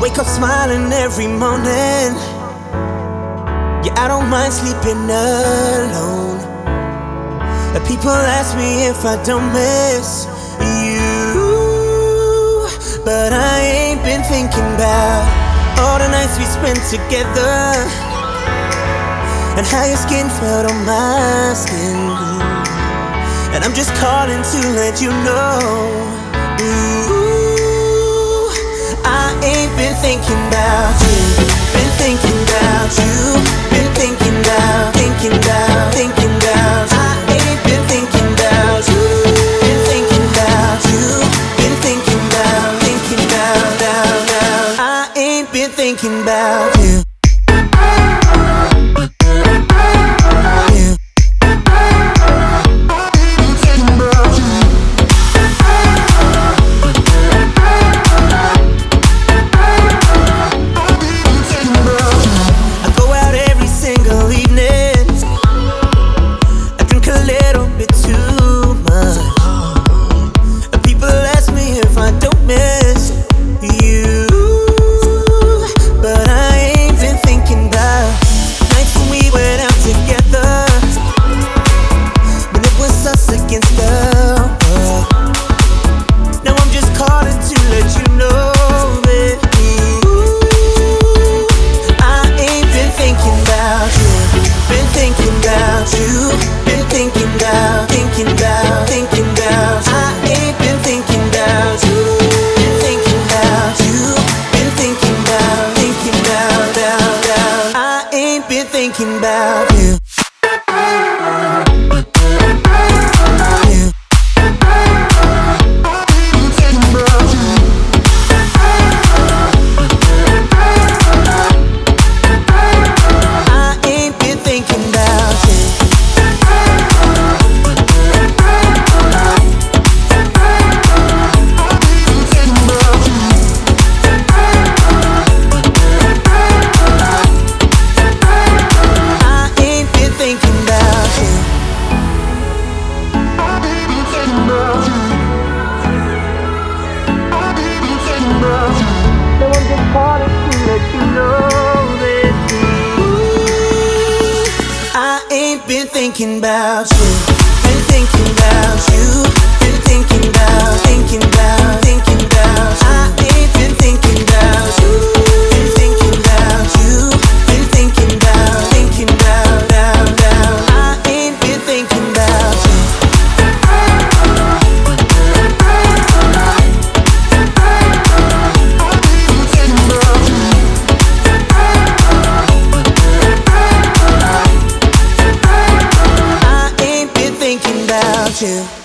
wake up smiling every morning. Yeah, I don't mind sleeping alone. People ask me if I don't miss you, but I ain't been thinking about all the nights we spent together and how your skin felt on my skin. And I'm just calling to let you know, ooh, I ain't been thinking about you, been thinking about you, been thinking about, thinking about, thinking about. I ain't been thinking about you, been thinking about you, been thinking about, thinking about, now. I ain't been thinking about you. Thinking about you. Been thinking about you, been thinking about you, been thinking about, thinking about, thinking about. I ain't been thinking about you, been thinking about you, been thinking about, thinking about, now. I ain't been thinking about you. Thinking about you.